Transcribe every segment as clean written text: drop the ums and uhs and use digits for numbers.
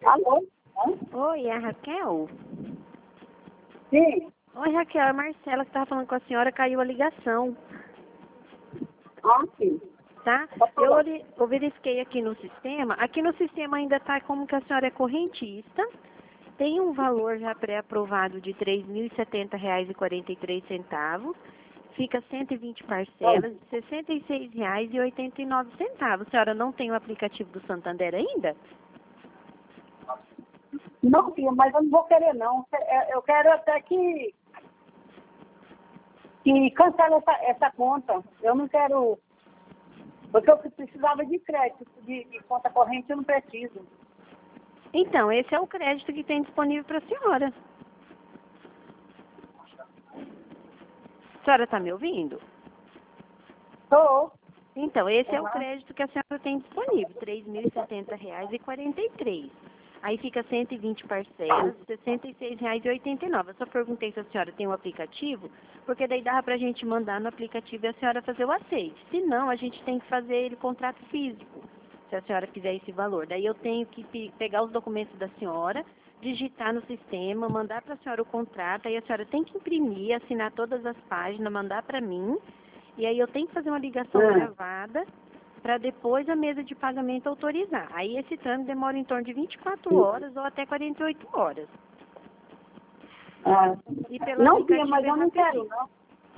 Alô? Hã? Oi, é a Raquel? Sim. Oi, Raquel, é a Marcela que estava falando com a senhora, caiu a ligação, Ah, sim. tá? Pode falar. Eu verifiquei aqui no sistema ainda está como que a senhora é correntista, tem um valor já pré-aprovado de R$ 3.070,43, fica 120 parcelas de R$ 66,89. A senhora não tem o aplicativo do Santander ainda? Não, filha, mas eu não vou querer, não. Eu quero até que cancele essa conta. Eu não quero... Porque eu precisava de crédito, de conta corrente, eu não preciso. Então, esse é o crédito que tem disponível para a senhora. A senhora está me ouvindo? Estou. Então, esse é o Uhum. crédito que a senhora tem disponível, R$ 3.070,43. Aí fica 120 parcelas, R$ 66,89. Eu só perguntei se a senhora tem um aplicativo, porque daí dava para a gente mandar no aplicativo e a senhora fazer o aceite. Se não, a gente tem que fazer ele contrato físico, se a senhora quiser esse valor. Daí eu tenho que pegar os documentos da senhora, digitar no sistema, mandar para a senhora o contrato, aí a senhora tem que imprimir, assinar todas as páginas, mandar para mim, e aí eu tenho que fazer uma ligação gravada para depois a mesa de pagamento autorizar. Aí esse trâmite demora em torno de 24 horas ou até 48 horas. Ah. E pelo Não, filha, aplicativo mas é eu não quero, rapidinho. não.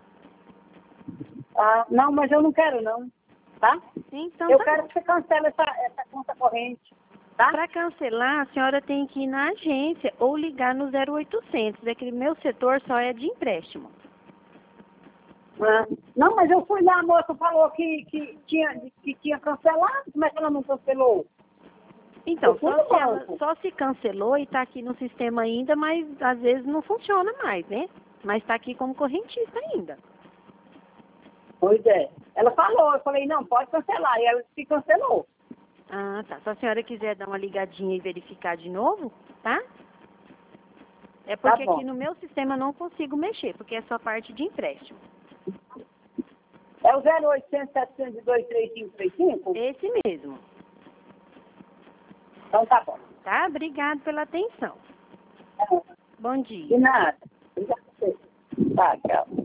Ah, não, mas eu não quero, não. Tá? Então Eu tá quero bom. que você cancele essa conta corrente. Tá? Para cancelar, a senhora tem que ir na agência ou ligar no 0800. É que meu setor só é de empréstimo. Ah, não, mas eu fui lá, a moça falou que tinha cancelado, como é que ela não cancelou? Então, Eu fui no banco. só se cancelou e está aqui no sistema ainda, mas às vezes não funciona mais, né? Mas está aqui como correntista ainda. Pois é. Ela falou, eu falei, não, pode cancelar. E ela disse que cancelou. Ah, tá. Se a senhora quiser dar uma ligadinha e verificar de novo, tá? É Tá porque aqui bom. no meu sistema eu não consigo mexer, porque é só parte de empréstimo. É o 0800 702 3535? Esse mesmo. Então tá bom. Tá? Obrigado pela atenção. É. Bom De dia. nada. Obrigada a você. Tá, tchau.